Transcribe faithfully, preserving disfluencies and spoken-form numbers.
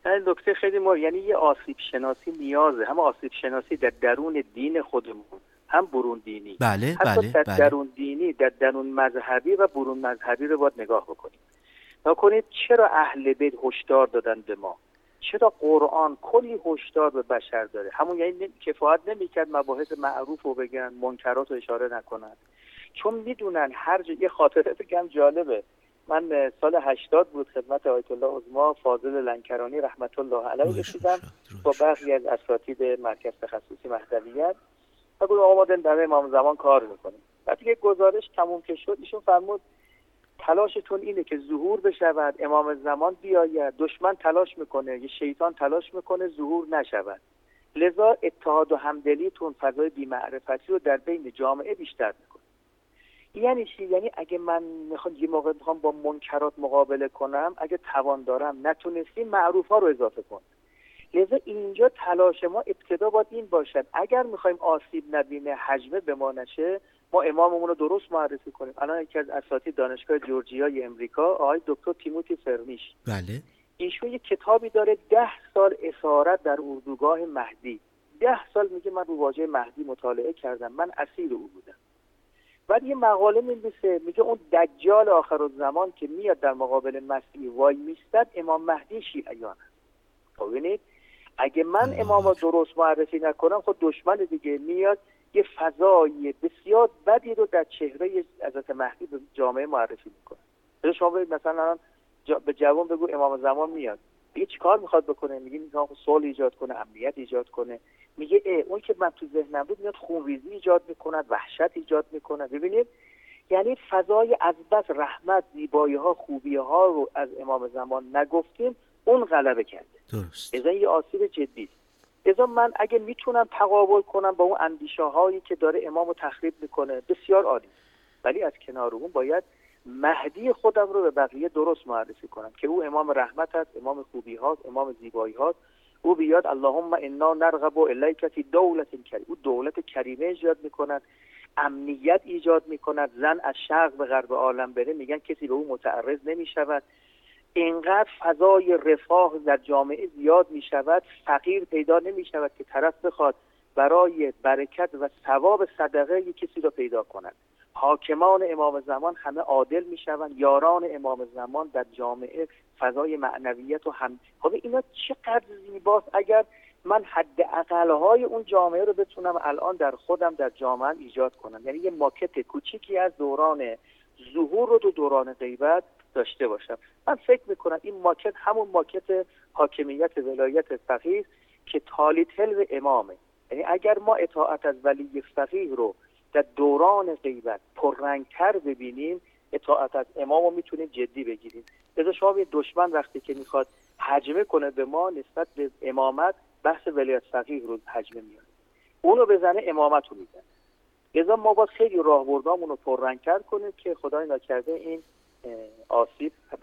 این نکته خیلی مهم، یعنی یه آسیب شناسی نیازه، هم آسیب شناسی در درون دین خودمون، هم برون دینی. بله حتی بله در بله. درون دینی، در درون مذهبی و برون مذهبی رو باید نگاه بکنیم. نکنید چرا اهل بیت هشدار دادن به ما؟ چرا قرآن کلی هشدار به بشر داره؟ همون یعنی کفایت نمی‌کرد مباحث معروف رو بگن، منکرات رو اشاره نکنن؟ چون میدونن هر جا. یه خاطره بگم جالبه. من سال هشتاد بود خدمت آیت الله عظما فاضل لنکرانی رحمت الله علیه رسیدم با برخی از اساتید مرکز تخصصی مهدویت و گفتم آمادن در امام زمان کار میکنیم. بعد یک گزارش تموم که شد ایشون فرمود تلاشتون اینه که ظهور بشود، امام زمان بیاید، دشمن تلاش میکنه، یه شیطان تلاش میکنه ظهور نشود، لذا اتحاد و همدلیتون فضای بی‌معرفتی رو در بین جامعه بیشتر میکنه. یعنی چی؟ یعنی اگه من میخوام یه موقع میخوام با منکرات مقابله کنم، اگه توان دارم نتونستیم معروف ها رو اضافه کن. لذا اینجا تلاش ما ابتدا باید این باشد اگر میخوایم آسیب نبینه، حجمه به ما نشه، ما اماممون رو درست معرفی کنیم. الان یکی از اساتید دانشگاه جورجیای امریکا آقای دکتر تیموتی فرمیش، بله، ایشون یه کتابی داره ده سال اسارت در اردوگاه مهدی. ده سال میگه من رو واژه مهدی مطالعه کردم، من اسیر او بودم. بعد یه مقاله می‌نویسه میگه اون دجال آخرالزمان که میاد در مقابل مسیح وای میستد امام مهدی شیعیان است. خب ببینید اگه من امام رو درست معرفی نکنم، خود دشمن دیگه میاد یه فضای بسیار بدی رو در چهره حضرت مهدی به جامعه معرفی میکنه. شما ببینید مثلا جا به جوان بگو امام زمان میاد، دیگه چیکار میخواد بکنه؟ میگه میخواد صلح ایجاد کنه، امنیت ایجاد کنه. میگه اه اون که من تو ذهنم بود میاد خونریزی ایجاد میکنه، وحشت ایجاد میکنه. ببینید یعنی فضای از بس رحمت، زیبایی ها، خوبی ها رو از امام زمان نگفتیم، اون غلبه کرده. درست. اذن یه آسیب جدی است. اذن من اگه میتونم تقابل کنم با اون اندیشه هایی که داره امامو تخریب میکنه، بسیار عالی، ولی از کنار اون باید مهدی خودم رو به بقیه درست معرفی کنم که او امام رحمت است، امام خوبی هاست، امام زیبایی هاست. او بیاد اللهم انا نرغب الیک فی دولت کریم، او دولت کریمه ایجاد میکند، امنیت ایجاد میکند. زن از شرق به غرب عالم بره میگن کسی به او متعرض نمیشود. اینقدر فضای رفاه در جامعه زیاد میشود، فقیر پیدا نمیشود که طرف بخواد برای برکت و ثواب صدقه یک کسی را پیدا کند. حاکمان امام زمان همه عادل میشوند، یاران امام زمان در جامعه فضای معنویت و هم. خب اینا چقدر زیباست اگر من حد اقل‌های اون جامعه رو بتونم الان در خودم در جامعه ایجاد کنم. یعنی یه ماکت کوچیکی از دوران ظهور رو تو دوران غیبت داشته باشم. من فکر میکنم این ماکت همون ماکت حاکمیت ولایت فقیه که تالی تلو امامه. یعنی اگر ما اطاعت از ولی فقیه رو در دوران غیبت پررنگتر ببینیم، اطاعت از امام رو میتونیم جدی بگیریم. لذا شما به دشمن وقتی که میخواد هجمه کنه به ما نسبت به امامت، بحث ولایت فقیه رو هجمه میاره، اونو بزنه امامت رو میزنه. لذا ما باید خیلی راهبردامون رو پررنگتر کنیم که خدای نکرده این آسیب